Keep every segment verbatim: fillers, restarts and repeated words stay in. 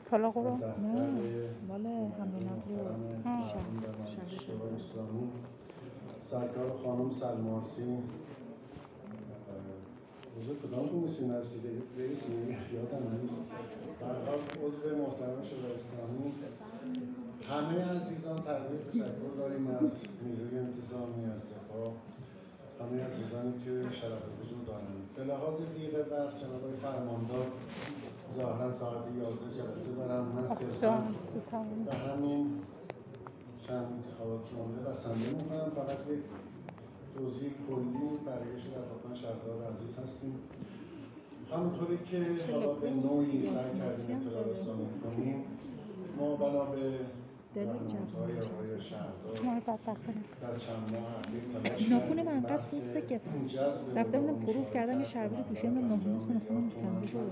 طلاق رو نه مال حمل نقلی و اسلامی سرکار خانم سلماسی حضور کدام کمیسیون هستی رئیسی یادم نیست برحال عضو محترم شورای اسلامی همه عزیزان تقدیم تشکر داریم از نیروی انتظامی از سپاه همه عزیزانی که شرف حضور دارند به لحاظ زیر وقت جناب آقای فرماندار ظاهرا ساعت یازده جلسه دارم من صرفا به همین چند حالات جمله بسنده میکنم فقط یک توضیح کلی برای شرفتان شهردار عزیز هستیم همونطوری که حالا به نوعی سعی کردیم اطلاع رسانی کنیم ما بنا به فرمانهای آقای شهردار در چند ماه اخیر ناخون من انقدر سوسته که رفته بودم پروف کردم یه شربت گوشیم به ناخون اسم ناخون کنده شده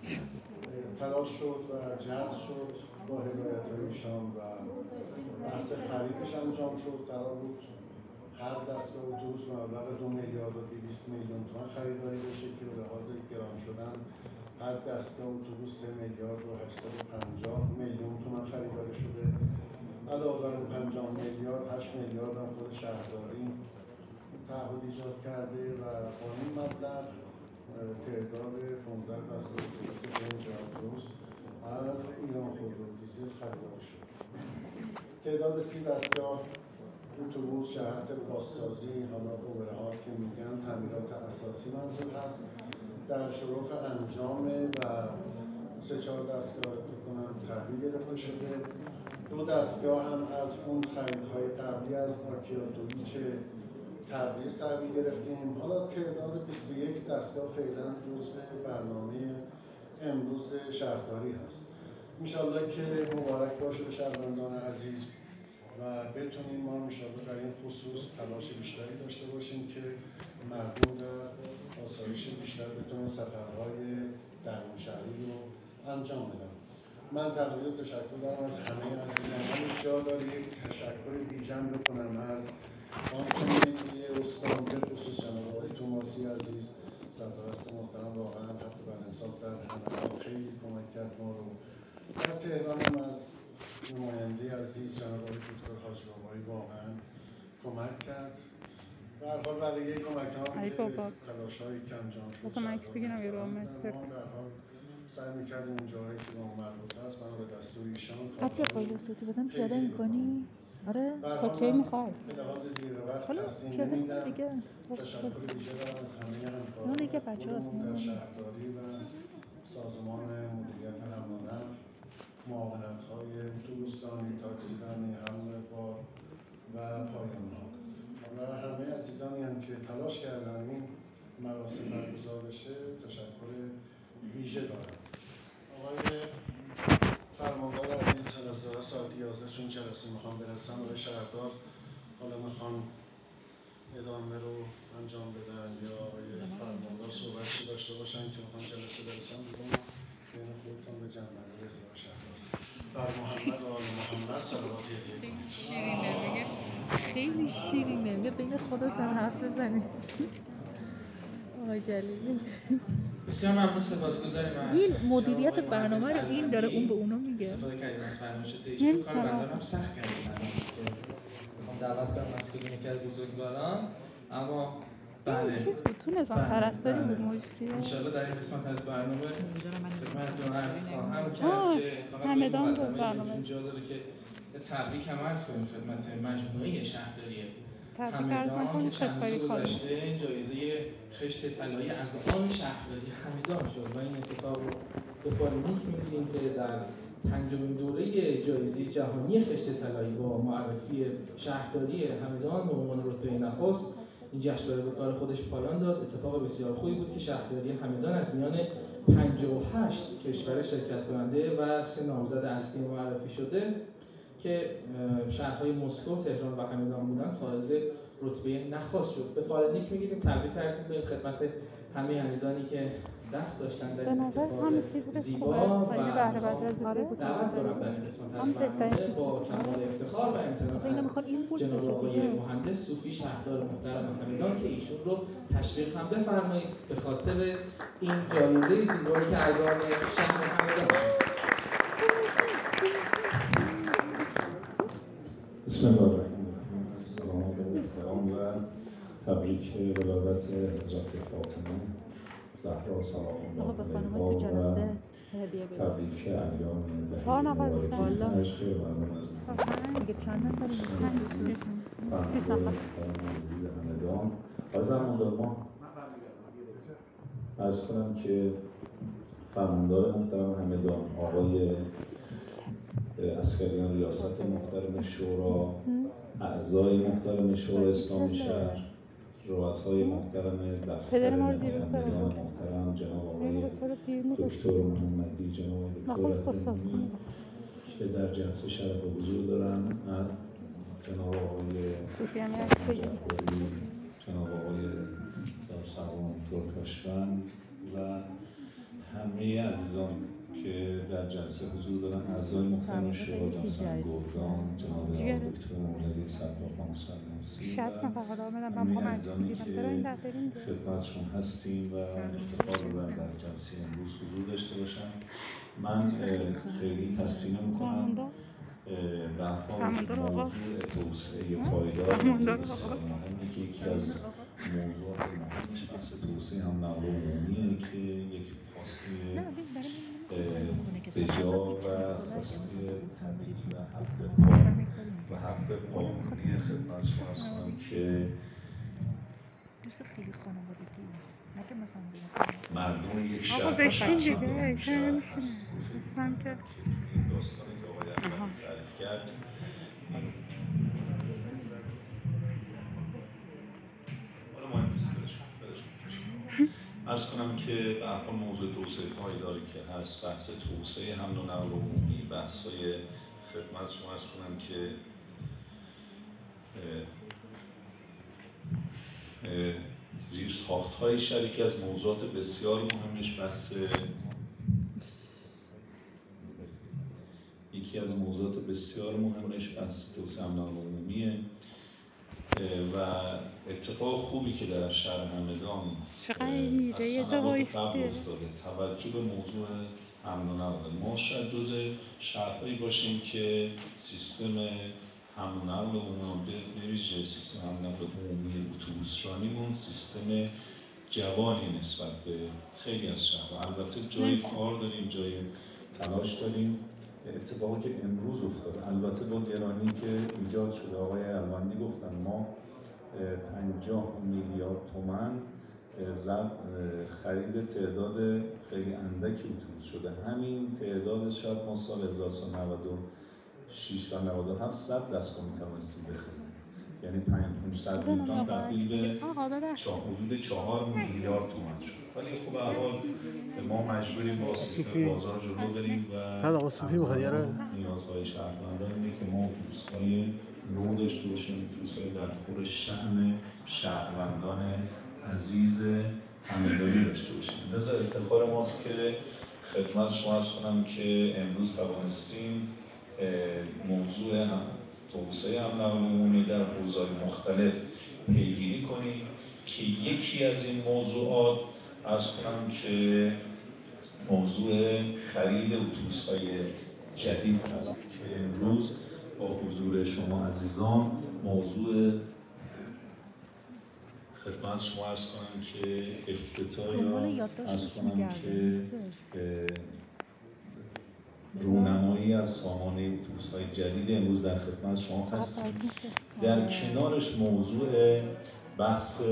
تلاش شد و جذب شد با هدایت ایشان و بحث خریدش انجام شد قرار بود هر دستگاه اتوبوس مبلغ دو میلیارد و دویست میلیون تومان خریداری بشه که به لحاظ گران شدن هر دستگاه اتوبوس سه میلیارد و هشتصد و پنجاه میلیون تومان خریداری شده علاوه بر پنجاه میلیارد هشت میلیارد هم خود شهرداری تعهد ایجاد کرده و با این مبلغ تعداد پانزده دستگاه اتوبوس برنج اتوبوس از ایران خودرو دیزل خریداری شد تعداد سی دستگاه اتوبوس جهت بازسازی حالا اوورها که میگن تعمیرات اساسی منظور هست در شرف انجام و سه چهار دستگاه بکنم تحویل گرفته شده دو دستگاه هم از اون خریدهای قبلی از آکیاتویچ تبریز تحویل گرفتیم حالا تعداد بیست و یک دستگاه فعلا جزو برنامه امروز شهرداری هست انشالله که مبارک باشه به شهروندان عزیز و بتونیم ما انشالله در این خصوص تلاش بیشتری داشته باشیم که مردم در آسایش بیشتر بتونن سفرهای درون شهری رو انجام بدن من تقدیر و تشکر دارم از همه عزیزان همین جا داره یک تشکر بیجم بکنم از آن کمیته استان به خصوص جناب آقای توماسی عزیز سرپرست محترم واقعا حق بر انصاف در همه خیلی کمک کرد ما رو در تهران هم از نماینده عزیز جناب آقای دکتر حاج بابایی واقعا کمک کرد به هر حال برای کمک ها که تلاش‌هایی که انجام شد مثلا مکس بگیرم یه رو ما در حال سعی می‌کردیم اون جاهایی که ما مربوط هست بنا به دستور ایشان قطعی قایل صوتی بدم پیاده می‌کنی؟ آره تا کی می‌خوای؟ به لحاظ زیر وقت حالا هستیم پیاده نمیدم دیگه تشکر ویژه دارم از همه همکاران اون دیگه بچه‌هاست در شهرداری و سازمان مدیریت حمل و نقل معاونت‌های اتوبوسرانی، تاکسیرانی، حمل بار و پایان‌ها و همه عزیزانی هم که تلاش کردن این مراسم برگزار بشه تشکر ویژه دارم. آقای فرماندار عزیز جلسه ساعت یازده چون جلسه میخوام برسن آقای شهردار حالا میخوان ادامه رو انجام بدن یا آقای فرماندار صحبتی داشته باشن که میخوان جلسه برسن دیگه بین خودتون به جنبندی رسید شهردار بر محمد و آل محمد صلوات هدیه کنید. شیرینه میگه خیلی شیرینه میگه بین خودتون حرف بزنید آقای جلیلی بسیار ممنون سپاسگزاریم از این مدیریت برنامه رو این داره اون به اونا میگه استفاده کردیم از فرمایشات ایشون کار بنده هم سخت کردیم میخوام دعوت کنم از کلینیک از بزرگواران اما بله چیز بود تو نظام پرستاری بود موجودیه انشالله در این قسمت از برنامه خدمتتون عرض خواهم کرد که فقط همدان به بود برنامه جا داره که تبریک هم عرض کنیم خدمت مجموعه شهرداری تبریک عرض همدان نکنید که چند خدمت روز گذشته جایزه خشت طلایی از آن شهرداری همدان شد و این اتفاق رو به فالیمیک می‌بینیم که در پنجمین دوره جایزه جهانی خشت طلایی با معرفی شهرداری همدان به عنوان رتبه نخست این جشنواره به کار خودش پایان داد. اتفاق بسیار خوبی بود که شهرداری همدان از میان پنجاه و هشت کشور شرکت کننده و سه نامزد اصلی معرفی شده که شهرهای مسکو، تهران و همدان بودن حائز رتبه نخست شد. به فالنیک میگیریم تبریک عرض می‌کنیم خدمت همه عزیزانی که دست داشتن در این اتفاق زیبا و دعوت کنم در این قسمت از برنامه با کمال افتخار و امتنان از جناب آقای مهندس صوفی شهردار محترم همدان که ایشون رو تشویق هم بفرمایید به خاطر این جایزه زیبایی که از آن شهر همدان شد. بسم الله الرحمن الرحیم. سلام و احترام و تبریک ولادت حضرت فاطمه زهرا سلام الله علیها و تبریک ایام چهار نفر مبارک دوستان. عشق مردم از دیگه چند نفر فرمانده محترم عزیز همدان. آقای فرماندار، ما عرض کنم که فرماندار محترم همدان، آقای عسکریان ریاست محترم شورا، اعضای محترم شورا اسلامی شهر، رؤسای محترم دفتر نمایندگان محترم جناب آقای دکتر محمدی، جناب دکتر رحیمی که در جلسه شرف حضور دارن، جناب آقای جعفری، جناب آقای دارسلام ترکاشفند و همه عزیزان که در جلسه حضور دارن، اعضای محترم شورا، جناب سرگردان، جناب آقای دکتر مولوی صدراخان سلماسی و همه عزیزانی که خدمتشون هستیم و افتخار رو در جلسه امروز حضور داشته باشن. من خیلی تصدیق میکنم به حال موضوع توسعه پایدار بسیار مهمه که یکی از موضوعات مهمش بحث توسعه هم نقل عمومیه که یک خواسته بجا و خواسته طبیعی و حق و حق قانونی خدمت شما هست کنم که مردم یک شهر آقا بشین دیگه، مردم شهر بشین. هست من که این داستانی که آقای احمدی تعریف کرد حالا مهم نیست، برش کن عرض کنم که به هر حال موضوع توسعه پایداری که هست، بحث توسعه حمل و نقل عمومی، بحث‌های خدمت شما عرض کنم که زیر ساخت‌های شریک از موضوعات بسیار مهمش بحث یکی از موضوعات بسیار مهمش بحث توسعه حمل و نقل عمومیه و اتفاق خوبی که در شهر همدان از سنوات قبل افتاده، توجه به موضوع حمل و نقل. ما شاید جز شهرهایی باشیم که سیستم حمل و نقل عمومی به ویژه سیستم حمل و نقل عمومی اتوبوسرانیمون سیستم جوانی نسبت به خیلی از شهرها. البته جای کار داریم، جای تلاش داریم. اتفاقی که امروز افتاده، البته با گرانی که ایجاد شده، آقای الوندی گفتن ما پنجاه میلیارد تومان خرید تعداد خیلی اندکی اتوبوس شده. همین تعداد شاید ما سال هزار و سیصد و نود و شش و نود و هفت صد دستگاه میتوانستیم بخریم، یعنی پانصد میلیون تبدیل به حدود چهار میلیارد تومان شد. ولی خب به هر حال ما مجبوریم با سیستم بازار جلو بریم و نیازهای شهروندان اینه که ما اتوبوس‌های نو داشته باشیم، اتوبوس‌های در خور شأن شهروندان عزیز همدانی داشته باشیم. لذا افتخار ماست که خدمت شما عرض کنم که امروز توانستیم موضوع هم توسعه حمل و نقل عمومی در حوزه‌های مختلف پیگیری کنیم که یکی از این موضوعات عرض کنم که موضوع خرید اتوبوس‌های جدید هست که امروز با حضور شما عزیزان موضوع خدمت شما عرض کنم که افتتاح یا عرض کنم که رونمایی از سامانه اتوبوس‌های جدید امروز در خدمت شما هستیم. در کنارش موضوع بحث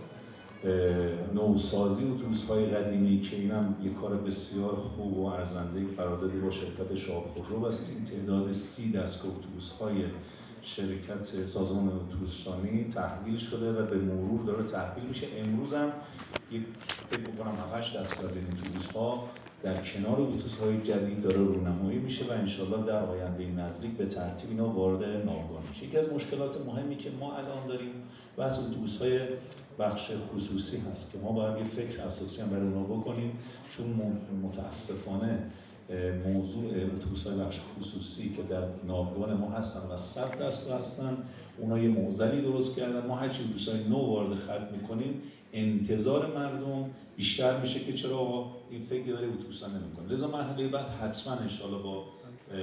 نوسازی اتوبوس‌های قدیمی که اینم یک کار بسیار خوب و ارزنده قراردادی با شرکت شهاب خودرو بستیم. تعداد سی دستگاه اتوبوس‌های شرکت سازمان اتوبوسرانی تحویل شده و به مرور داره تحویل میشه. امروز هم فکر می‌کنم هفت هشت دستگاه از این اتوبوس‌ها در کنار اتوبوس‌های جدید داره رونمایی میشه و انشالله در آینده نزدیک به ترتیب اینا وارد ناوگان میشه. یکی از مشکلات مهمی که ما الان داریم بحث اتوبوس‌های بخش خصوصی هست که ما باید یه فکر اساسی هم برای اونا بکنیم، چون متاسفانه موضوع اتوبوس‌های بخش خصوصی که در ناوگان ما هستن و صد دستگاه هستن، اونا یه معضلی درست کردن. ما هر چی اتوبوس‌های نو وارد خط می‌کنیم انتظار مردم بیشتر میشه که چرا این فکر برای اتوبوس‌ها نمی‌کنه. لذا مرحله بعد حتما ان شاءالله با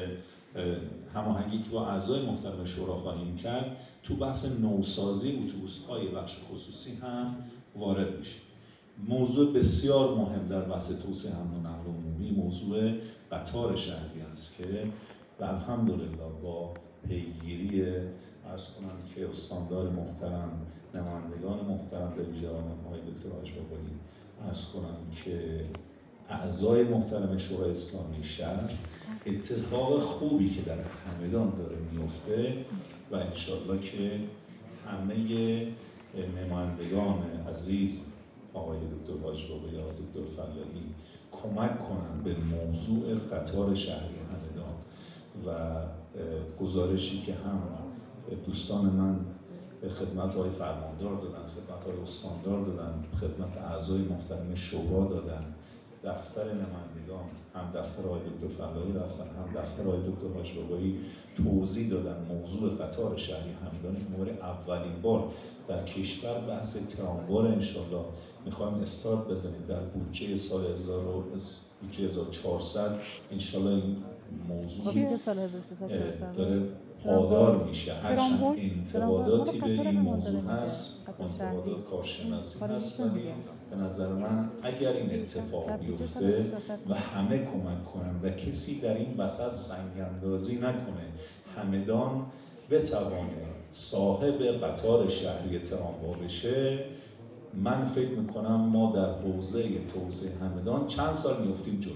هماهنگی که با اعضای محترم شورا خواهیم کرد تو بحث نوسازی اتوبوس‌های بخش خصوصی هم وارد میشه. موضوع بسیار مهم در بحث توسعه حمل و نقل عمومی موضوع قطار شهری است که الحمدلله با پیگیری عرض کنم که استاندار محترم، نمایندگان محترم به ویژه آقای دکتر هاشم‌بابایی، عرض کنم که اعضای محترم شورای اسلامی شهر، اتفاق خوبی که در همدان داره میفته و انشالله که همه نمایندگان عزیز آقای دکتر هاشم‌بابایی یا دکتر فلاحی کمک کنند به موضوع قطار شهری همدان و گزارشی که هم دوستان من خدمت های فرماندار دادن، خدمت های استاندار دادن، خدمت اعضای محترم شورا دادن، دفتر نمایندگان هم دفتر آقای دکتر فلاحی رفتن، هم دفتر آقای دکتر هاشم‌بابایی توضیح دادن موضوع قطار شهری همدان که برای اولین بار در کشور بحث تراموار انشالله میخوایم استارت بزنیم در بودجه سال هزار و چهارصد انشالله این موضوع داره پادار میشه. هرچند انتقاداتی به این موضوع هست، انتقادات کارشناسی هست، ولی به نظر من اگر این اتفاق بیفته و همه کمک کنن و کسی در این وسط سنگ‌اندازی نکنه، همدان بتوانه صاحب قطار شهری تراموا بشه، من فکر میکنم ما در حوزه توسعه همدان چند سال میفتیم جلو.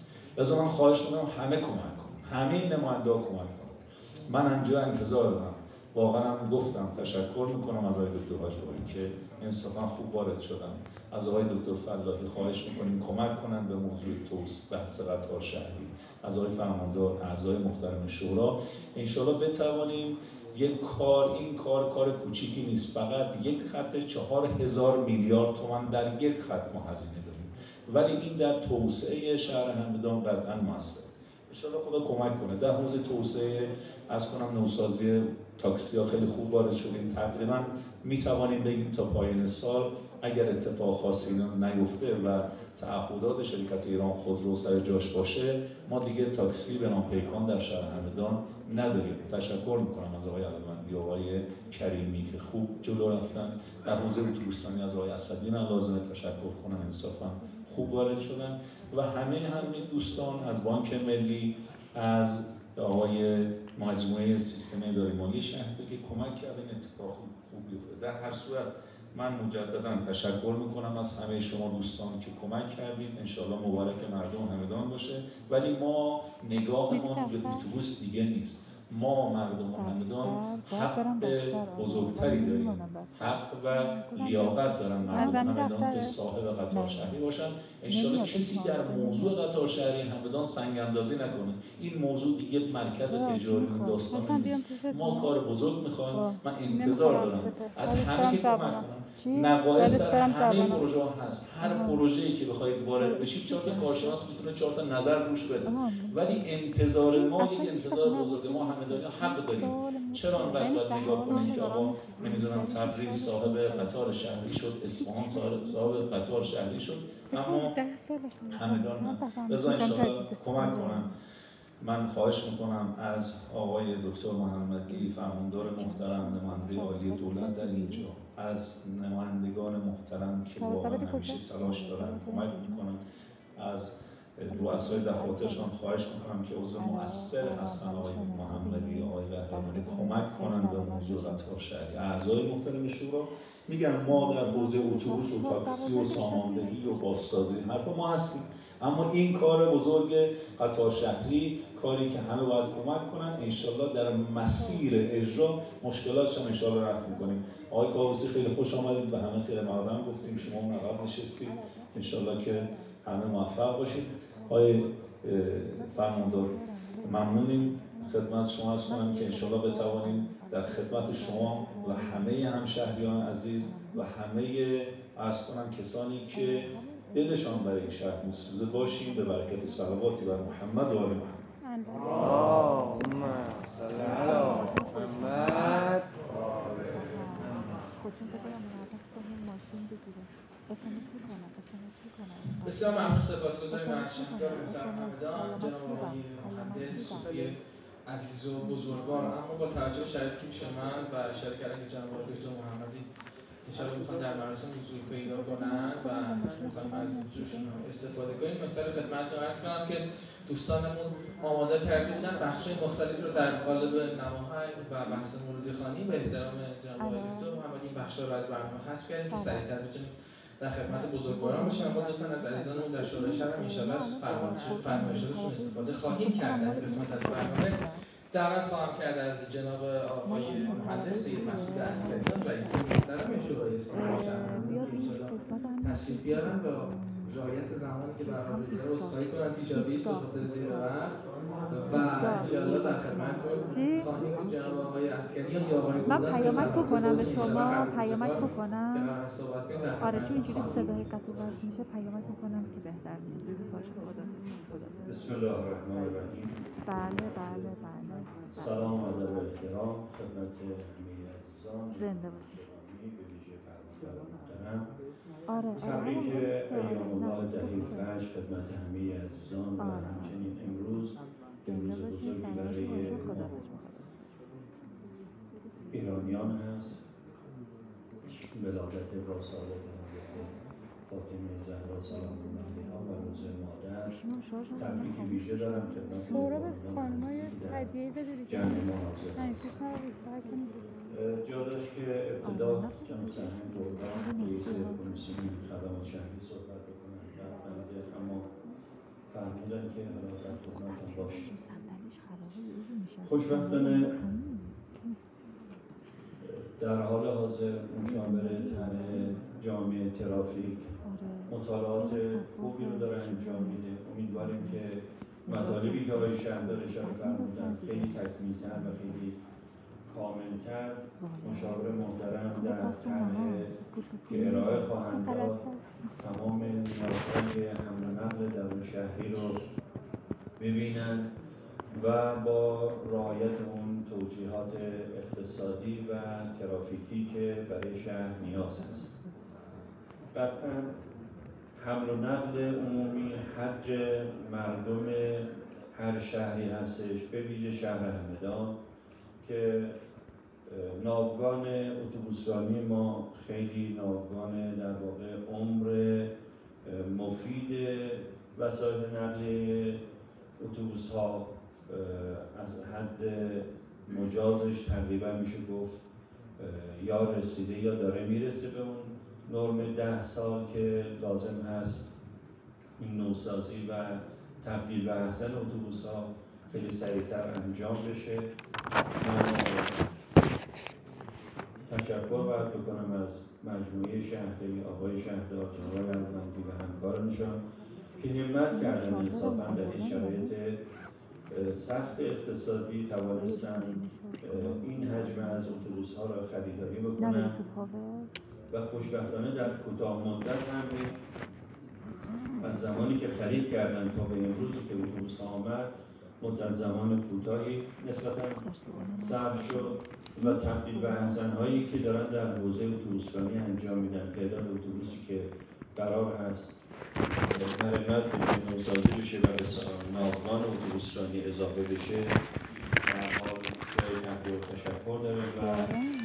لذا من خواهش میکنم همه کمک کنن، همه نماینده‌ها کمک کنن. من اینجا انتظار دارم، واقعا هم گفتم تشکر میکنم از آقای دکتر هاشم‌بابایی که انصافا خوب وارد شدن. از آقای دکتر فلاحی خواهش میکنیم کمک کنن به موضوع توسعه بحث قطار شهری. از آقای فرماندار، اعضای محترم شورا، انشالله بتوانیم یک کار، این کار کار کوچیکی نیست، فقط یک خط چهار هزار میلیارد تومان در یک خط ما هزینه داریم، ولی این در توسعه شهر همدان قطعاً موثره. انشالله خدا کمک کنه. در حوزه توسعه از کنم نوسازی تاکسی ها خیلی خوب وارد شدیم، تقریبا میتوانیم بگیم تا پایان سال اگر اتفاق خاصی نیفته و تعهدات شرکت ایران خودرو سر جاش باشه، ما دیگه تاکسی به نام پیکان در شهر همدان نداریم. تشکر میکنم از آقای علوندی و آقای کریمی که خوب جلو رفتن. در حوزه اتوبوسرانی از آقای اسدی من لازمه تشکر کنم، انصافا خوب وارد شدن و همه همین دوستان از بانک ملی، از آقای مجموعه سیستم اداری مالی شهر که کمک کردن اتفاق خوب بیفته. در هر صورت من مجددا تشکر میکنم از همه شما دوستان که کمک کردید. انشالله مبارک مردم همدان باشه، ولی ما نگاهمون به اتوبوس دیگه نیست. ما مردم همدان حق بزرگتری داریم، حق و لیاقت دارن مردم همدان که صاحب قطار شهری باشن. انشالله کسی در موضوع قطار شهری همدان سنگ اندازی نکنه. این موضوع دیگه مرکز تجاری این داستان نیست. ما کار بزرگ میخوایم. من انتظار دارم از همه که کمک کنن. نقایص در همه پروژه ها هست. هر پروژه‌ای که بخواید وارد بشید چهار تا کارشناس میتونه چهار تا نظر روش بده، ولی انتظار ما یک انتظار بزرگ. ما همدانی حق داریم. چرا انقدر باید نگاه کنیم که آقا نمیدونم تبریز صاحب قطار شهری شد، اصفهان صاحب قطار شهری شد، اما همدان نه. لذا انشاءالله کمک کنم. من خواهش میکنم از آقای دکتر محمدی فرماندار محترم، نماینده عالی دولت در اینجا، از نمایندگان محترم که واقعا همیشه تلاش دارن کمک میکنن، از رؤسای دفاترشان خواهش میکنم که عضو مؤثر هستن آقای محمدی، آقای قهرمانی، کمک کنن به موضوع قطار شهری. اعضای محترم شورا میگن ما در حوزه اتوبوس و تاکسی و ساماندهی و بازسازی حرف ما هستیم، اما این کار بزرگ قطار شهری کاری که همه باید کمک کنن. انشالله در مسیر اجرا مشکلاتش هم انشالله رفع میکنیم. آقای کاووسی خیلی خوش آمدید، به همه خیر مقدم گفتیم، شما اون عقب نشستید، انشالله که همه موفق باشید. آقای فرماندار ممنونیم، خدمت شما عرض کنم که انشالله بتوانیم در خدمت شما و همه همشهریان عزیز و همه عرض کنم کسانی که دلشان برای این شهر میسوزه باشیم، به برکت صلواتی بر محمد و آل محمد. اللهم صل علی محمد. بسیار ممنون، سپاسگزاریم از شهردار محترم همدان جناب آقای مهندس صوفی عزیز و بزرگوار، اما با توجه به شرایطی که پیش من و اشاره کردن که جناب دکتر محمدی انشاءالله میخوان در مراسم حضور پیدا کنن و میخوایم از حضورشون استفاده کنیم. نکته رو خدمتتون عرض کنم که دوستانمون آماده کرده بودن بخش‌های مختلفی رو در قالب نماهنگ و بحث مولودی خوانی به احترام جناب دکتر محمدی این بخش‌ها رو از برنامه حذف کردیم که سریع‌تر بتونیم در خدمت بزرگواران باشیم. اما دو تن از عزیزانمون در شورای شهر هم انشاءالله از فرمایشاتشون استفاده خواهیم کرد. در قسمت از برنامه دعوت خواهم کرد از جناب آقای مهندس سید مسعود عسکریان رئیس محترم شورای اسلامی شهر که انشاءالله تشریف بیارن با رعایت زمانی که برنامه رو عذرخواهی کنن پیشاپیش به خاطر زیر وقت و انشاءالله در خدمتتون خواهیم بود. جناب آقای عسکریان یا آقای من پیامک بکنم به شما، پیامک بکنم. آره چون اینجوری صدای قطع وصل میشه، پیامک بکنم که بهتر میاد. باشه خدا خدا. بسم الله الرحمن الرحیم. بله بله بله. سلام و ادب و احترام خدمت همه عزیزان. زنده باشید. به ویژه فرمانده محترم. آره. تبریک ایام الله دهه فجر خدمت همه عزیزان و همچنین امروز امروز بزرگی برای ایرانیان هست. ولادت رسالت حضرت فاطمه زهرا سلام الله علیها و روز مادر. تبریک ویژه دارم خدمت جمع مناظر هست. جا داشت که ابتدا جناب سرهنگ گردان رئیس کمیسیون خدمات شهری صحبت بکنن و بنده اما فرمودن که حالا در خدمتتون باشید. خوشبختانه در حال حاضر مشاور طرح جامعه ترافیک مطالعات خوبی رو داره انجام میده. امیدواریم که مطالبی که آقای شهردار اشاره فرمودن خیلی تکمیل‌تر و خیلی کامل‌تر مشاور محترم در طرح که ارائه خواهند داد تمام نیازهای حمل و نقل درون شهری رو ببینن و با رعایت اون توجیهات اقتصادی و ترافیکی که برای شهر نیاز هست. قطعاً حمل و نقل عمومی حج مردم هر شهری هستش، به ویژه شهر همدان که ناوگان اتوبوسرانی ما خیلی ناوگان در واقع عمر مفید وسایل نقلیه اتوبوس ها از حد مجازش تقریبا میشه گفت یا رسیده یا داره میرسه به اون نرم ده سال که لازم هست این نوسازی و تبدیل به احسن اتوبوس ها خیلی سریعتر انجام بشه. من تشکر باید بکنم از مجموعه شهرداری آقای شهردار جناب یلمندی و همکارانشان که همت کردن انصافا در این شرایط سخت اقتصادی توانستن این حجم از اتوبوس ها را خریداری بکنن و خوشبختانه در کوتاه مدت هم از زمانی که خرید کردن تا به امروزی که اتوبوس ها آمد مدت زمان کوتاهی نسبتاً صبر شد و تبدیل به احسن هایی که دارن در حوزه اتوبوسرانی انجام میدن. تعداد اتوبوسی که قرار هست مرمت بشه، نوسازی بشه و به ناوگان اتوبوسرانی اضافه بشه در حال جای تقدیر و تشکر داره و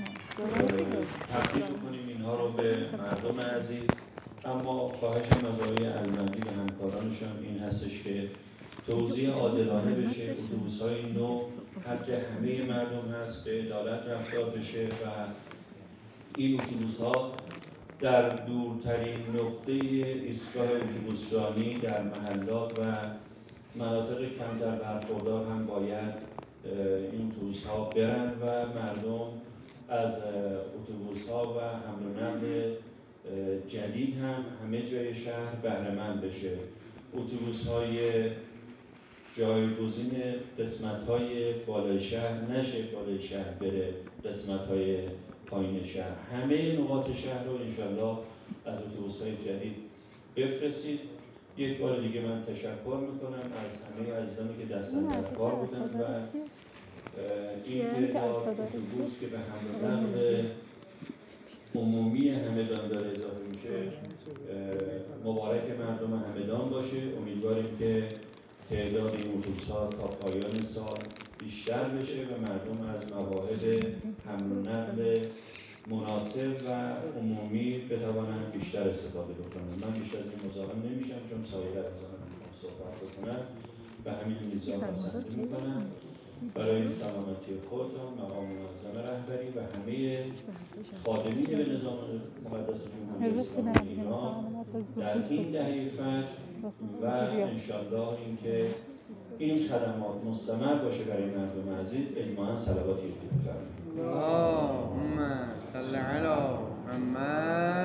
تبدیل کنیم اینها رو به مردم عزیز. اما خواهشم از آقای یلمندی و همکارانشان این هستش که توزیع عادلانه بشه، اتوبوس‌های نو حق همه مردم هست، به عدالت رفتار بشه و این اتوبوس‌ها در دورترین نقطه ایستگاه اتوبوسرانی در محلات و مناطق کمتر برخوردار هم باید این اتوبوس‌ها برن و مردم از اتوبوس‌ها و حمل و نقل جدید هم همه جای شهر بهره‌مند بشه. اتوبوس‌های جایگزین قسمت‌های بالای شهر نشه، بالای شهر بره قسمت‌های پایین شهر. همه نقاط شهر رو انشالله از اتوبوس‌های جدید بفرستید. یک بار دیگه من تشکر میکنم از همه عزیزانی که دستن در کار بودن و این تعداد اتوبوس که به حمل و نقل عمومی همدان داره اضافه میشه مبارک مردم همدان باشه. امیدواریم که تعداد این اتوبوس‌ها تا پایان سال بیشتر بشه و مردم از مواهب حمل و نقل مناسب و عمومی بتوانند بیشتر استفاده بکنند. من بیشتر از این مزاحم نمیشم چون سایر عزیزان میخوام صحبت بکنم و همین میزان بسنده میکنم. برای سلامتی خودتان، مقام منظم رهبری و همه خادمین به نظام مقدس جمهوری اسلامی ایران در این دهه فجر و انشالله اینکه این خدمات مستمر باشه برای مردم عزیز، اجماعاً صلواتی رو بفرمایید. اللهم صل علی محمد.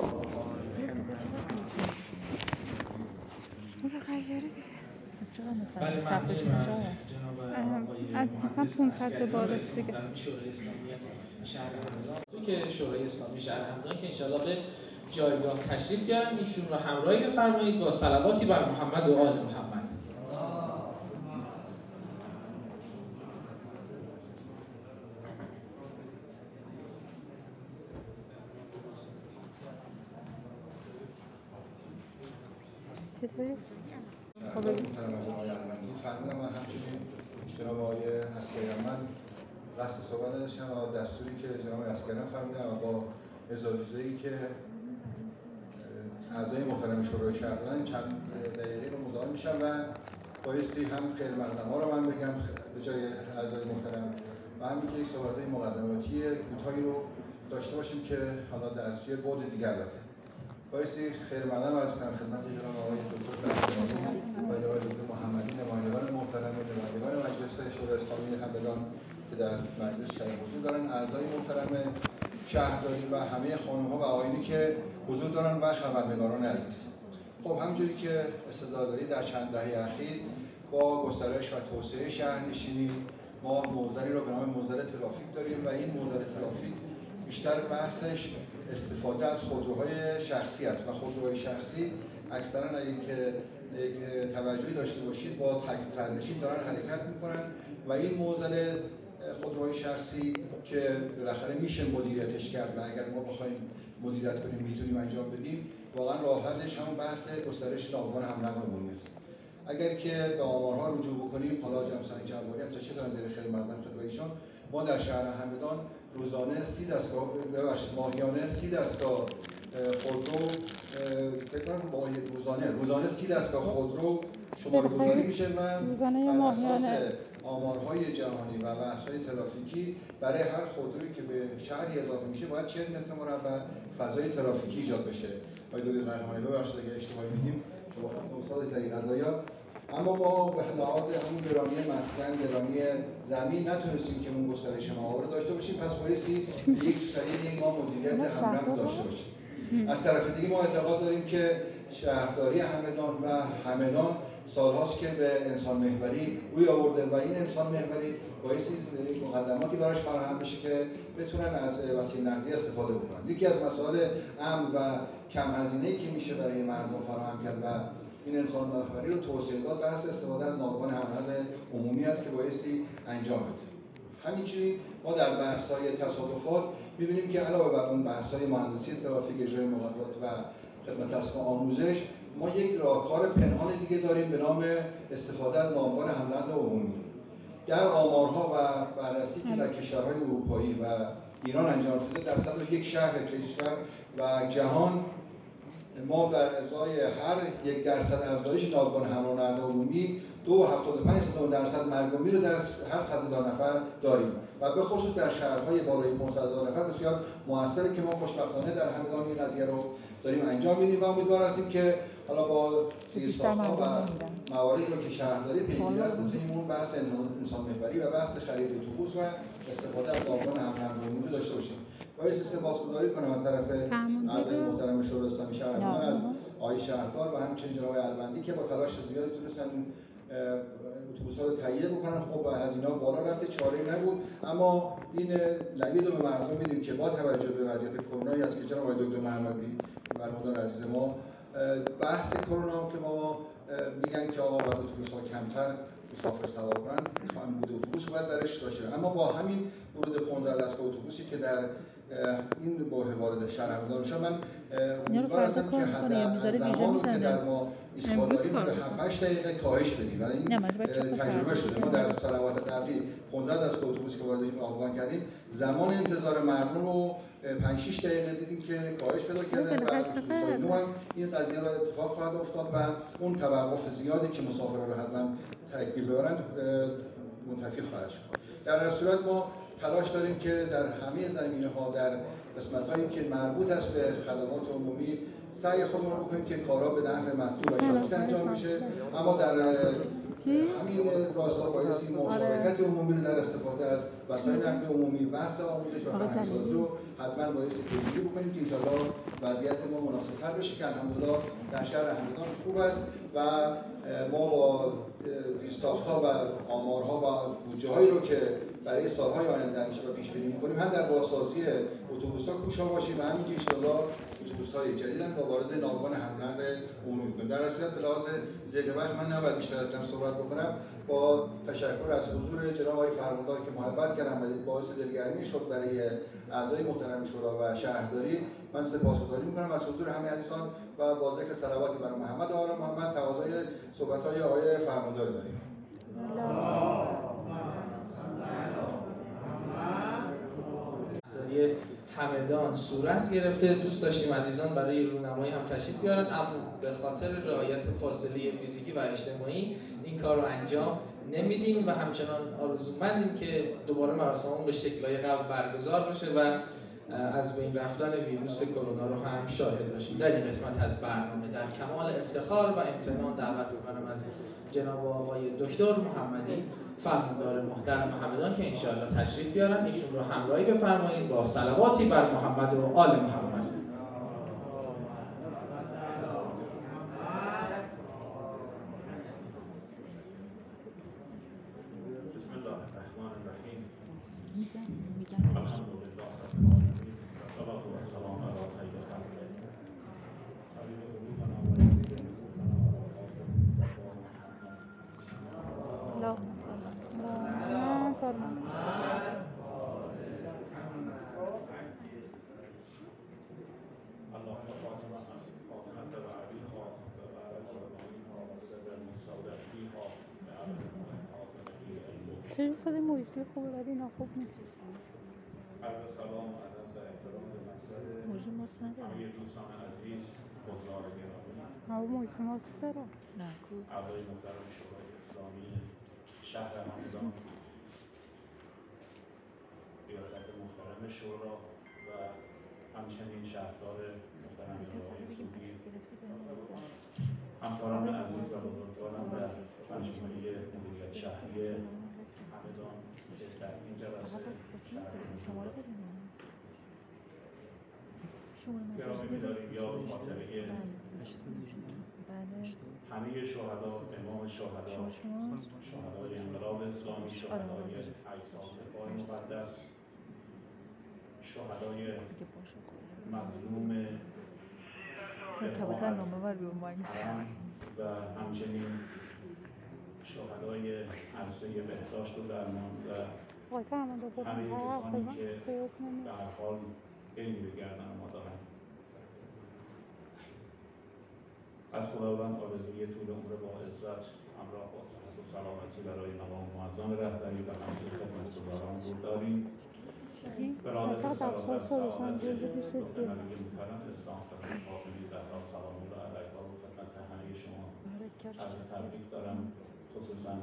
متغیره دیگه. بله ممنونیم از جناب آقای مهندس عسکری رئیس محترم شورای اسلامی شهر همدان که شورای اسلامی شهر همدان که انشالله به جایگاه تشریف بیارن، ایشون را همراهی بفرمایید با صلواتی بر محمد و آل محمد. چطوری؟ فهمیدم و همچنین جناب آقای عسکریان من قصد صحبت نداشتم و دستوری که جناب عسکریان فهمیدم و با اجازه‌ای که اعضای محترم شورای شهر دادن چند دقیقه رو مدام میشم و بایستی هم خیلی مقدمه‌ها رو من بگم به جای اعضای محترم و همین که این صحبت‌های مقدماتی کوتاهی رو داشته باشیم که حالا در یه بعد دیگه البته بایستی خیلی مقدم عرض کنم خدمت جناب آقای دکتر بهرامانی و جناب دکتر محمدی، نمایندگان محترم نمایندگان مجلس شورای اسلامی همدان که در مجلس شرکت حضور دارن، اعضای محترم شهرداری و همه خانم‌ها و آقایانی که حضور دارن و خبرنگاران عزیز. خب همونجوری که استدلال دارید در چند دهه اخیر با گسترش و توسعه شهرنشینی ما موزلی رو به نام موزل ترافیک داریم و این موزل ترافیک بیشتر بحثش استفاده از خودروهای شخصی است و خودروهای شخصی اکثرا اگه که توجهی داشته باشید با تک سرنشین دارن حرکت میکنن و این موزل خودروهای شخصی که بالاخره میشه مدیریتش کرد و اگر ما بخوایم مدیریت کنیم میتونیم انجام بدیم، واقعا راه حلش همون بحث گسترش ناوگان حمل و نقل عمومی است. اگر که به آمارها رجوع بکنیم، حالا جمع‌سنجی جواری هم تشریف دارن زیر خیلی مردم خدمت ایشان، ما در شهر همدان روزانه سی دستگاه ببخشید ماهیانه سی دستگاه خودرو فکر کنم با روزانه روزانه سی دستگاه خودرو شماره گذاری میشه و بر اساس آمارهای جهانی و بحث‌های ترافیکی برای هر خودرویی که به شهری اضافه میشه باید چهل متر مربع فضای ترافیکی ایجاد بشه. آقای دکتر قهرمانی ببخشید اگه اشتباهی می‌گیم شما استاد در این قضایا، اما ما به لحاظ همون گرانی مسکن، گرانی زمین نتونستیم که اون گسترش معابر رو داشته باشیم، پس بایستی یک طریق ما مدیریت حمل رو داشته باشیم. از طرف دیگه ما اعتقاد داریم که شهرداری همدان و همدان سالهاست که به انسان محوری روی آورده و این انسان محوری بایستی مقدماتی براش فراهم بشه که بتونن از وسیله نقلیه استفاده بکنن. یکی از مسائل امن و کم هزینه‌ای که میشه برای مردم فراهم کرد و این انسان محوری رو توسعه داد بحث استفاده از ناوگان حمل و نقل عمومی است که بایستی انجام بده. همینجوری ما در بحث‌های تصادفات می‌بینیم که علاوه بر اون بحث‌های مهندسی ترافیک، اجرای مقررات و خدمت رسم آموزش، ما یک راهکار پنهان دیگه داریم به نام استفاده از ناوگان حمل و نقل عمومی. در آمارها و بررسی که در کشورهای اروپایی و ایران انجام شده در صد و یک شهر کشور و جهان ما در ازای هر یک درصد افزایش ناوگان حمل و نقل عمومی دو و هفتاد و پنج درصد مرگ و میر رو در هر صد هزار نفر داریم و به خصوص در شهرهای بالای پانصد هزار نفر بسیار موثره که ما خوشبختانه در همدان این قضیه رو داریم انجام میدیم و امیدوار هستیم که حالا با زیرساخت‌ها و مواردی رو که شهرداری پیگیری است بتونیم اون بحث انسان محوری و بحث خرید اتوبوس و استفاده از ناوگان حمل و نقل عمومی داشته باشیم. و یه سیستم بازگذاری کنم از طرف اعضای محترم شورای اسلامی شهر همدان از آقای شهردار و همچنین جناب البندی که با تلاش زیادی تونستن اتوبوس‌ها رو تهیه بکنن. خب هزینه‌ها بالا رفته، چاره‌ای نبود، اما این نوید رو به مردم میدیم که با توجه به وضعیت کرونایی است که جناب آقای دکتر محمدی فرماندار عزیز ما بحث کرونا که ما میگن که آقا باید اتوبوس‌ها کمتر مسافر سوار کنن، کم بود اتوبوس باید درش داشته. اما با همین ورود پانزده دستگاه اتوبوسی که در این باره وارد شهر همدان میشه، من امیدوار هستم که حد زمانی که در ما ایستگاه داریم به هفت هشت دقیقه کاهش بدیم. ولی این تجربه شده. ما در سنوات قبلی پانزده دستگاه اتوبوسی که وارد این آبان کردیم، زمان انتظار مردم رو پنج شش دقیقه دیدیم که کاهش پیدا کرده و اتوبوس‌های نو هم این قضیه را اتفاق خواهد افتاد و اون توقف زیادی که مسافران رو حتما تکمیل ببرند منتفی خواهد شد. در هر صورت ما تلاش داریم که در همه زمینه‌ها، در قسمت‌هایی که مربوط است به خدمات عمومی، سعی خودمون رو بکنیم که کارا به نحو مطلوب و شایسته انجام بشه. اما در همین راستا بایستی مشارکت عمومی رو در استفاده از وسایل نقل عمومی، بحث آموزش و فرهنگ‌سازی رو حتما بایستی پیگیری بکنیم که انشاءالله وضعیت ما مناسب‌تر بشه که الحمدلله در شهر همدان خوب است و ما با زیرساخت‌ها و آمارها و بودجه‌هایی رو که برای سال‌های آینده انشاءالله پیش بینی می‌کنیم، هم در بازسازی اتوبوس‌ها کوشا باشیم و همین که انشاءالله اتوبوس‌های جدید هم با وارد ناوگان حملنقل عمومی کنیم. در اصل به لحاظ ذکر وقت من نباید بیشتر از این صحبت بکنم. با تشکر از حضور جناب آقای فرماندار که محبت کردن و باعث دلگرمی شد برای اعضای محترم شورا و شهرداری، من سپاسگزاری می‌کنم از حضور همه عزیزان و با ذکر صلواتی بر محمد و آل محمد تقاضای صحبت‌های آقای فرماندار داریم. همدان صورت گرفته. دوست داشتیم عزیزان برای رونمایی هم تشریف بیارن، اما به خاطر رعایت فاصله فیزیکی و اجتماعی این کار رو انجام نمیدیم و همچنان آرزومندیم که دوباره مراسممون به شکل‌های قبل برگزار بشه و از بین رفتن ویروس کرونا رو هم شاهد باشیم. در این قسمت از برنامه در کمال افتخار و امتنان دعوت می‌کنم از جناب آقای دکتر محمدی فرماندار محترم همدان که انشاءالله تشریف بیارن، ایشون رو همراهی بفرمایید با صلواتی بر محمد و آل محمد. بسم الله الرحمن الرحیم. چرا صدای موجی خوبه ولی اینا خوب نیست. عرض سلام و ادب و احترام به مقصد موجی ماست نداره. همه دوستان عزیز، حضار گرامی، همه موجی ماست داره. نه کو. اعضای محترم شورای اسلامی شهر همدان، ریاست محترم شورا و همچنین شهردار محترم آقای سوری، همکاران عزیز و بزرگوارم در مجموعه مدیریت شهری همدان که در این جلسه گرامی می‌داریم یا به خاطره همه شهدا، امام شهدا، شهدای انقلاب اسلامی، شهدای اجساد دفاع مقدس، شهدای مظلوم حرم و همچنین شهدای عرصه بهداشت و درمان و همه کسانی که به هر حال علمی به گردن ما دارند. از خداوند آرزوی طول عمر با عزت همراه با صحت و سلامتی برای مقام معظم رهبری و همه خدمتگزاران بود داریم. برادر سلامت سعادت دکتر نبی محترم اسلام خدمت فاطمی زهرا سلام الله علیها و خدمت همه شما عرض تبریک دارم. خصوصا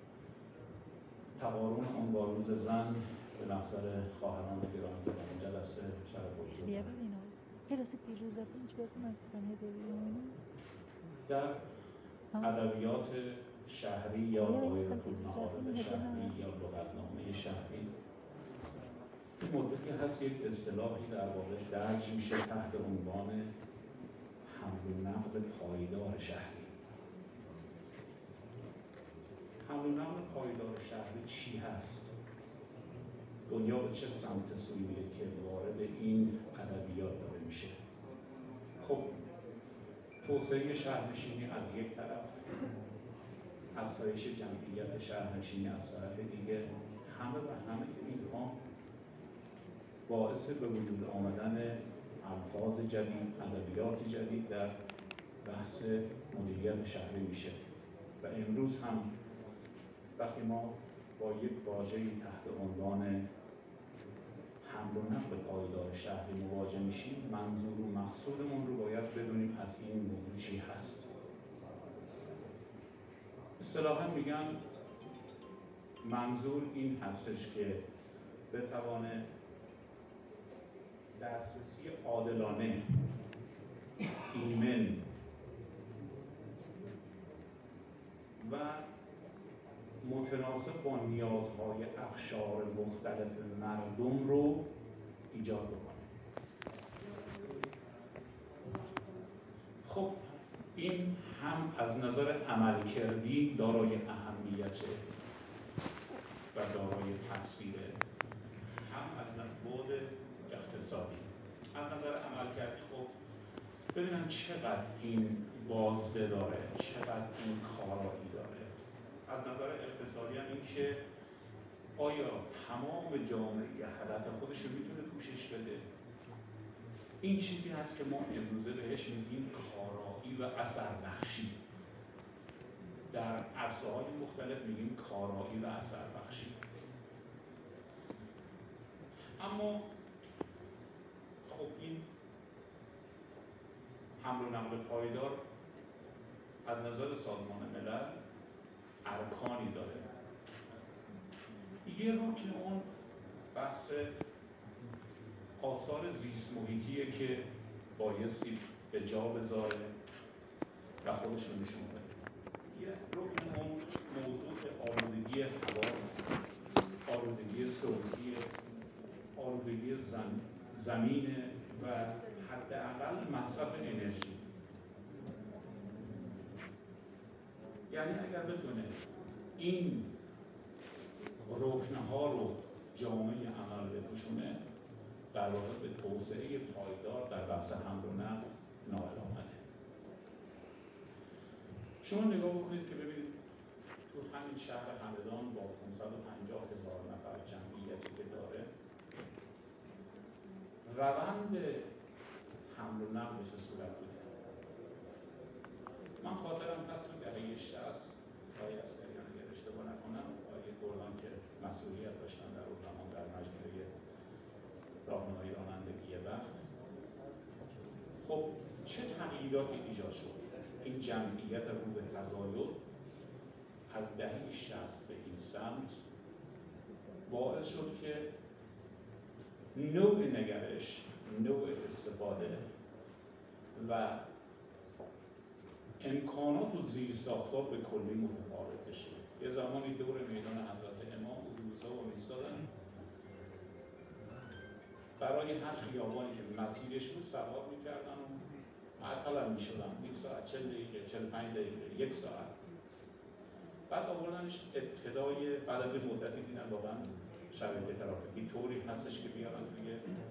تقارن اون با روز زن به محضر خواهران گرامی که در این جلسه شرف حضور دارم. در ادبیات شهری یا دایره المعارف شهری یا لغتنامه شهری این مدتی هست یک اصطلاحی در واقع درج میشه تحت عنوان حمل و نقل پایدار شهری. حمل و نقل پایدار شهری چی هست؟ دنیا به چه سمت سوی میره که وارد این ادبیات داره میشه؟ خب توسعه شهرنشینی از یک طرف، افزایش جمعیت شهرنشینی از طرف دیگه، همه و همه اینها باعث به وجود آمدن الفاظ جدید، ادبیات جدید در بحث مدیریت شهری میشه و امروز هم وقتی ما با یک واژه‌ای تحت عنوان حمل و نقل پایدار شهری مواجه میشیم، منظور و مقصودمون رو باید بدونیم از این موضوع چی هست. اصطلاحاً میگن منظور این هستش که بتوانه دسترسی عادلانه، ایمن و متناسب با نیازهای اقشار مختلف مردم رو ایجاد بکنه. خب این هم از نظر عملکردی دارای اهمیت و دارای تاثیره، هم از نظر اقتصادی. از نظر عملکردی خب ببینم چقدر این بازده داره، چقدر این کارایی داره. از نظر اقتصادی هم این که آیا تمام جامعه هدف خودش رو میتونه پوشش بده؟ این چیزی هست که ما امروزه بهش میگیم کارایی و اثر بخشی. در عرصه‌های مختلف میگیم کارایی و اثر بخشی. اما خب این حمل و نقل پایدار از نظر سازمان ملل ارکانی داره. یه رکن اون بحث آثار زیست محیطیه که بایستی به جا بذاره و خودش رو نشون بده. یه رکن اون موضوع آلودگی هواست، آلودگی صوتی، آلودگی زم... زمین و حداقل مصرف انرژی. یعنی اگر بتونه این رکنها رو جامعه عمل بپوشونه، در واقع به توسعه پایدار در بحث حمل و نقل نائل آمده. شما نگاه بکنید که ببینید تو همین شهر همدان با پانصد و پنجاه هزار نفر جمعیتی که داره، روند حمل و نقل چه صورت بوده. من خاطرم هست تو دهه شصت آقای عسکریان اگر اشتباه نکنم، آقای گردان که مسئولیت داشتن در اون زمان در مجموعه راهنمایی رانندگی وقت، خب چه تغییراتی ایجاد شد؟ این جمعیت رو به تزاید از دهه شصت به این سمت باعث شد که نوع نگرش، نوع استفاده و امکانات و زیرساخت‌ها به کلی متفاوت بشه. یه زمانی دور میدان حضرت امام اتوبوس‌ها رو می‌ایستادن، برای هر خیابانی که مسیرش بود سوار می‌کردن و معطل می‌شدن، یک ساعت، چهل دقیقه، چهل و پنج دقیقه، یک ساعت. بعد آوردنش ابتدای بعد از مدتی دیدن واقعا شبکه ترافیکی طوری هستش که بیارن توی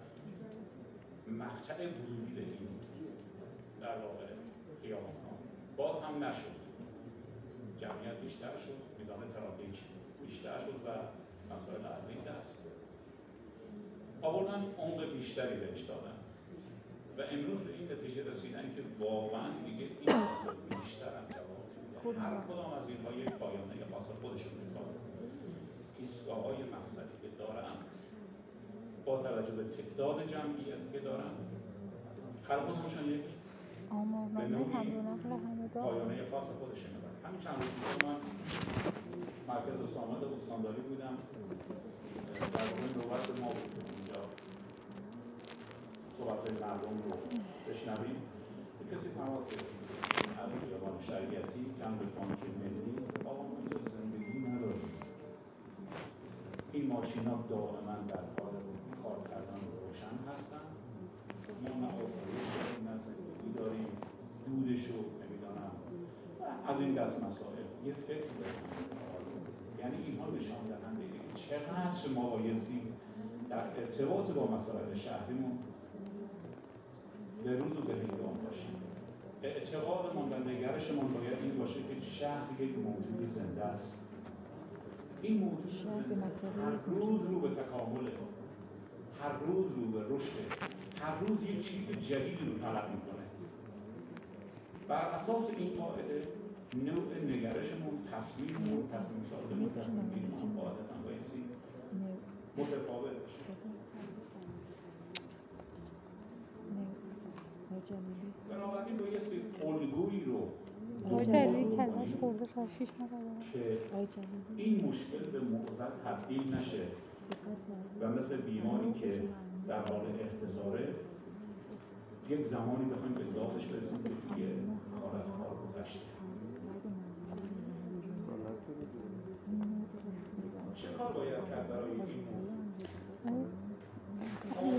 مقطع ورودی به این در واقع خیابان‌ها. باز هم نشد. جمعیت بیشتر شد، میزان ترافیک بیشتر شد و مسائل عملی دست آوردن عمق بیشتری بهش دادن و امروز به این نتیجه رسیدن که واقعا دیگه این عمق بیشتر هم جواب میده. هر کدام از اینها یک پایانه خاص خودشون میخواد. ایستگاه‌های مقصدی که دارن با توجه به تعداد جمعیتی که دارن، هر کدومشون یک به نوعی پایانه خاص خودشون دارن. همین چند روز پیش من مرکز سامانه استانداری بودم، در واقع نوبت ما بود اینجا صحبت‌های مردم رو بشنویم. کسی تماس گرفت از خیابان شریعتی جنب بانک ملی، آقا ما اینجا زندگی نداریم، این ماشینا دائما در حال کار کردن و روشن هستن، ما نه آسایش داریم نه زندگی داریم، دودش رو نمیدانم از این دست مسائل یه فکر داریم. یعنی اینها نشان دهنده که چقدر ما بایستی در ارتباط با مسائل شهریمون به روز و به هنگام باشیم. اعتقادمان و نگرشمان باید این باشه که شهر یک موجود زنده است. این موجود زنده هر روز رو به تکامله، هر روز رو به رشد، هر روز یک چیز جدید رو طلب میکنه. بر اساس این قاعده نوع نگرشمون، تصمیممون، تصمیم سازیمون، تصمیم گیریمون قاعدتاً بایستی متفاوت باشه. بنابراین بایستی الگویی رو آقای جلیلی کلمش خورده تا شیش نفر که این مشکل به معضل تبدیل نشه و مثل بیماری که در حال احتضاره یک زمانی بخوایم به دادش برسیم که دیگه کار از کار گذشته. چه کار باید کرد برای این موضوع؟ سال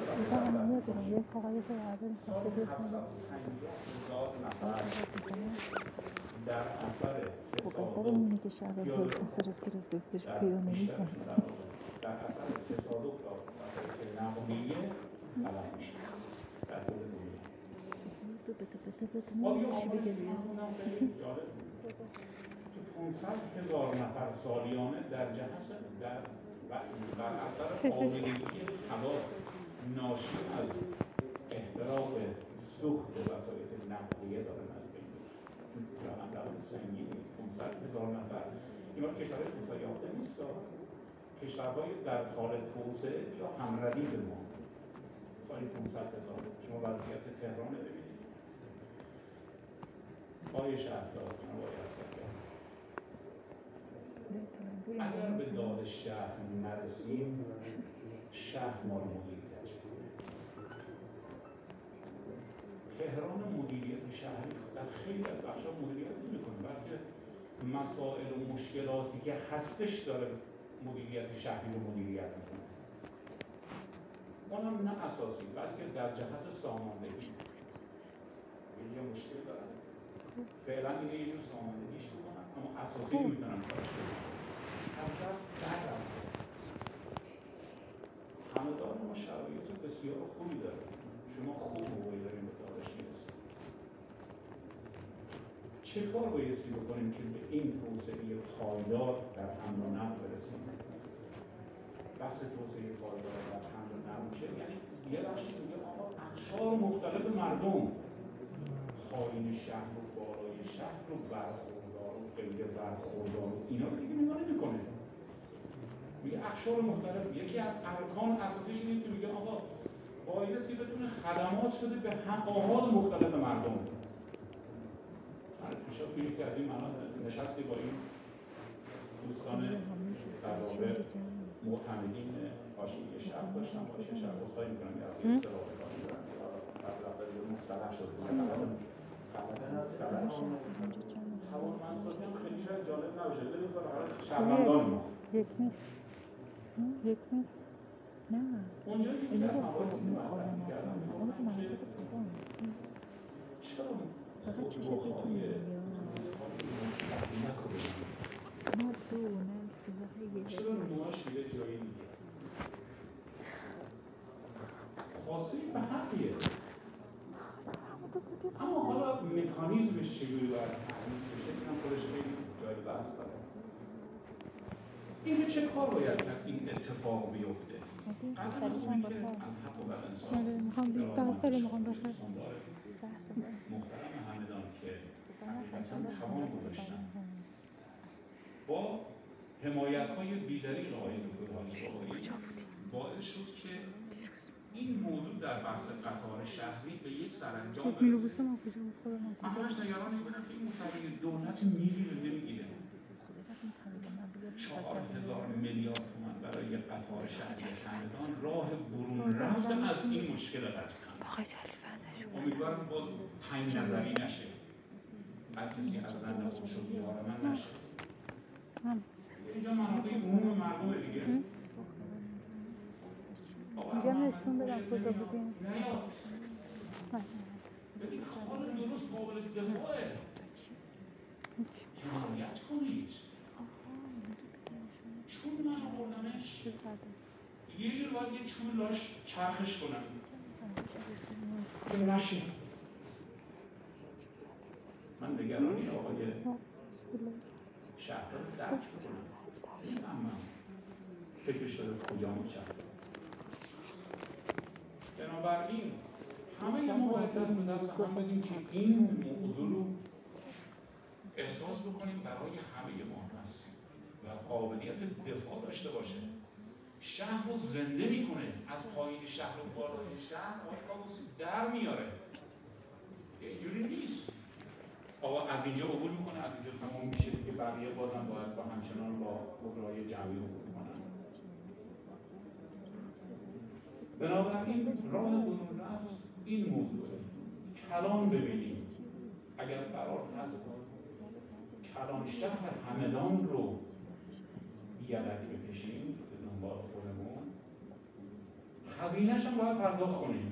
هفتصد و پنجاه هزار نفر در اثر تصادف یا استرس گرفته بودش در پیدا نمی‌کنه. در اثر تصادف یا وسایل نقلیه تلف میشه در طول دنیا. ما یه آمار دیگه‌مون خیلی جالب بود که پانصد هزار نفر سالیانه در جهت در بر اثر آلودگی هوا ناشی از احتراق سوخت وسایل نقلیه دارن از بین میرن. رقم رقم سنگینی پانصد هزار نفر. اینا کشورهای توسعه یافته نیست، کشورهای در حال توسعه یا همردیف ما. سالی پانصد هزار. شما وضعیت تهران ببینید. آقای شهردار باید کرد. اگر به داد شهر نرسیم، شهر ما رو مدیریت می‌کنه. تهران مدیریت شهری در خیلی از بخش‌ها مدیریت نمی‌کنه، بلکه مسائل و مشکلاتی که هستش داره مدیریت شهری رو مدیریت می‌کنه. اونم نه اساسی، بلکه در جهت ساماندهی. یه مشکل دارن. فعلا اینه یه جور ساماندهیش می‌کنن، اما اساسی نمی‌تونن کارش کنن. از دست در رفته. همدان ما شرایط بسیار خوبی داره. شما خوب موقعی داریم به دادش میرسید. چه کار بایستی بکنیم که به این توسعه پایدار در حمل و نقل برسیم؟ بحث توسعه پایدار در حمل و نقل میشه، یعنی یه بخشش میگه آقا اقشار مختلف مردم، خواهین شهر و بالای شهر و برخوردار و غیر برخوردار و اینا رو دیگه نگاه نمی‌کنه. میگه اقشار مختلف. یکی از ارکان اساسیش اینه که میگه آقا بایستی بتونه خدمات بده به آحاد مختلف مردم. من پیشا توی یکی از این مناطق نشستی با این دوستان در واقع معتمدین حاشیه شهر داشتم. حاشیه شهر عذرخواهی می‌کنم که از این اصطلاح کار می‌کنم قبل از مصطلح شد. توانمندسازی هم خیلی شاید جالب نباشه، بریم برای شهروندان ما. یک نیست. یک نیست. نه. اونجایی که در موارد مطرح می‌کردم چرا حقوق‌های نکنید؟ چرا نوعاش یه جایی میگه؟ خاصی به حقیه. اما حالا مکانیزمش چجوری باید تحمیل بشه؟ اینم خودش خیلی جای بحث داره. اینکه چه کار باید کرد این اتفاق بیفته؟ قبل از اونی که الحق و بالانسان میخوام بحث رو میخوام بخیر. محترم همدان که حقیقتاً توان گذاشتن با حمایت‌های بی‌دریغ آقای دکتر حاجی بابایی باعث شد که این موضوع در بحث قطار شهری به یک سرانجام برسه. من همش نگران این بودم که این مسئله دولت میگیره نمیگیره. چهار هزار میلیارد تومان برای قطار شهری همدان راه برون رفت از این مشکل قطعاً. امیدوارم باز تنگ نظری نشه. هر کسی از زن خودش رو بیاره من نشه. اینجا مناطق عموم مردم دیگه. اینجا نشون بدم کجا بودیم. نیاد. ببین کار درست قابل دفاعه. حمایت کنید. چون من آوردمش یه جور باید یه چون لاش چرخش کنم که نشه. شهر رو درک بکنن. نه من فکرش داره کجا میشم. بنابراین همه ما باید دست به دست هم بدیم که این موضوع رو احساس بکنیم برای همه ما هست و قابلیت دفاع داشته باشه. شهر رو زنده میکنه، از پایین شهر و بالای شهر آقا در میاره. اینجوری نیست آقا از اینجا عبور میکنه، از اینجا تمام میشه که بقیه بازم باید با همچنان با قدرهای جمعی عبور کنن. بنابراین راه برون رفت این موضوعه. کلان ببینیم اگر قرار هست کلان شهر همدان رو یدک بکشیم به دنبال خودمون، هزینه‌ش هم باید پرداخت کنیم.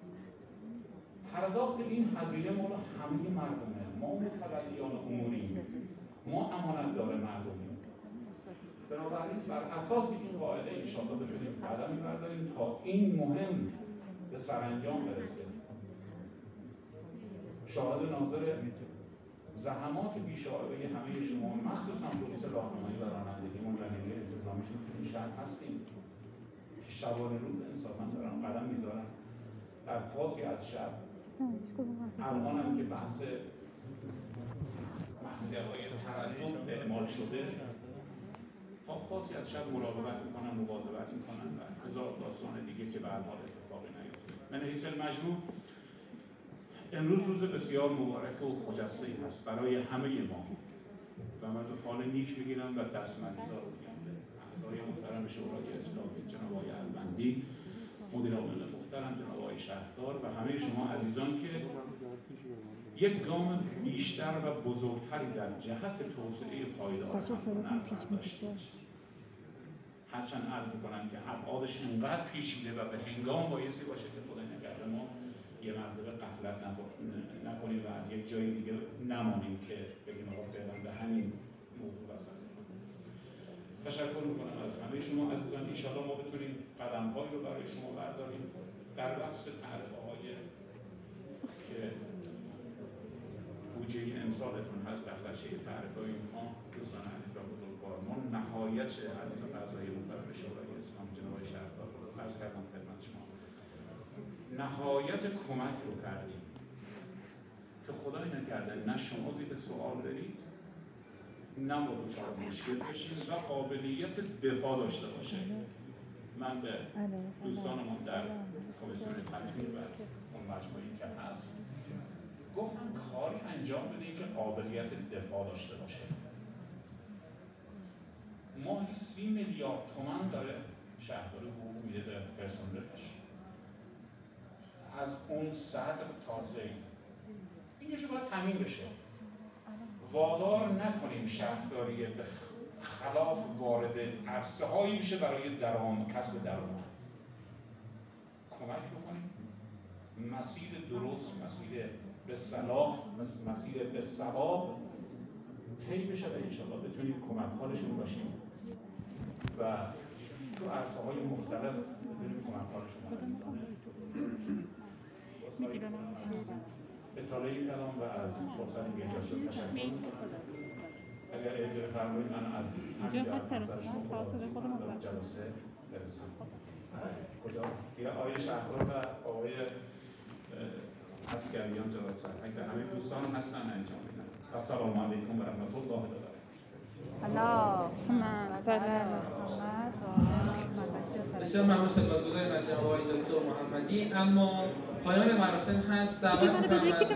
پرداخت این هزینه مال همه مردمه. ما متولیان اموریم، ما امانتدار مردمیم. بنابراین بر اساس این قاعده انشاءالله بتونیم قدمی برداریم تا این مهم به سرانجام برسه. شاهد ناظر زحمات بیشاعبه همه شما، مخصوصا پلیس راهنمایی و رانندگیمون و نیروی انتظامیشون تو این شهر هستیم که شبانه روز انصافا دارن قدم میذارن در پاسی از شب. الان هم که بحث محدودهای تردد اعمال شده، تا پاسی از شب مراقبت میکنن، مواظبت میکنن و هزار داستان دیگه که به هر حال اتفاقی نیفته. من حیث المجموع امروز روز بسیار مبارک و خجسته‌ای هست برای همه ما و من به فال نیک میگیرم و دستمندی‌ها رو میگم به اعضای محترم شورای اسلامی جناب آقای البندی، مدیر عامل محترم جناب آقای شهردار و همه شما عزیزان که یک گام بیشتر و بزرگتری در جهت توسعه پایدار همکاری داشتید. هرچند عرض میکنم که ابعادش اینقدر پیچیده و به هنگام بایستی باشه که خدای نکرده ما یه مرتبه غفلت نکنیم و از یک جای دیگه نمانیم که بگیم آقا فعلا به همین موضوع وصل کنیم. تشکر میکنم از همه شما عزیزان. انشاءالله ما بتونیم قدم‌هایی رو برای شما برداریم در بحث تعرفه‌های که بودجه امسالتون هست، دفترچه تعرفه‌های اینها. دوستان عزیز و بزرگواران، نهایت عزیزان اعضای محترم شورای اسلامی جناب آقای شهردار رو عرض کردم خدمت شما، نهایت کمک رو کردیم که خدای نکرده نه شما زیر سوال برید، نه ما دچار مشکل بشیم و قابلیت دفاع داشته باشه. من به دوستانمون در کمیسیون تدبیر و اون مجموعی که هست گفتم کاری انجام بدید که قابلیت دفاع داشته باشه. ماهی سی میلیارد تومان داره شهرداری حقوق میده به پرسنلش. از اون صدر تازه اینش باید تامین بشه. وادار نکنیم شهرداری به خلاف وارد عرصه هایی بشه برای درآمد، کسب درآمد. کمک بکنیم مسیر درست، مسیر به صلاح، مسیر به ثواب طی بشه و انشاءالله بتونیم کمک حالشون باشیم و تو عرصه های مختلف بتونیم کمک حالشون باشیم. اطلاعی کلام و از فرصت بیجاش رو تشکر میکنم. اگر اجازه فرمایید من از همینجا از جلسه برسیم. کجا؟ دیگه آقای شهردار و آقای عسکریان جواب سر اگر همه دوستان هستن انجام بدن. السلام علیکم و رحمت الله و برکاته. اللهم صل علی محمد. بسیار ممنون، سپاسگزاریم از جناب آقای دکتر محمدی. اما پایان مراسم هست. دعوت می‌کنم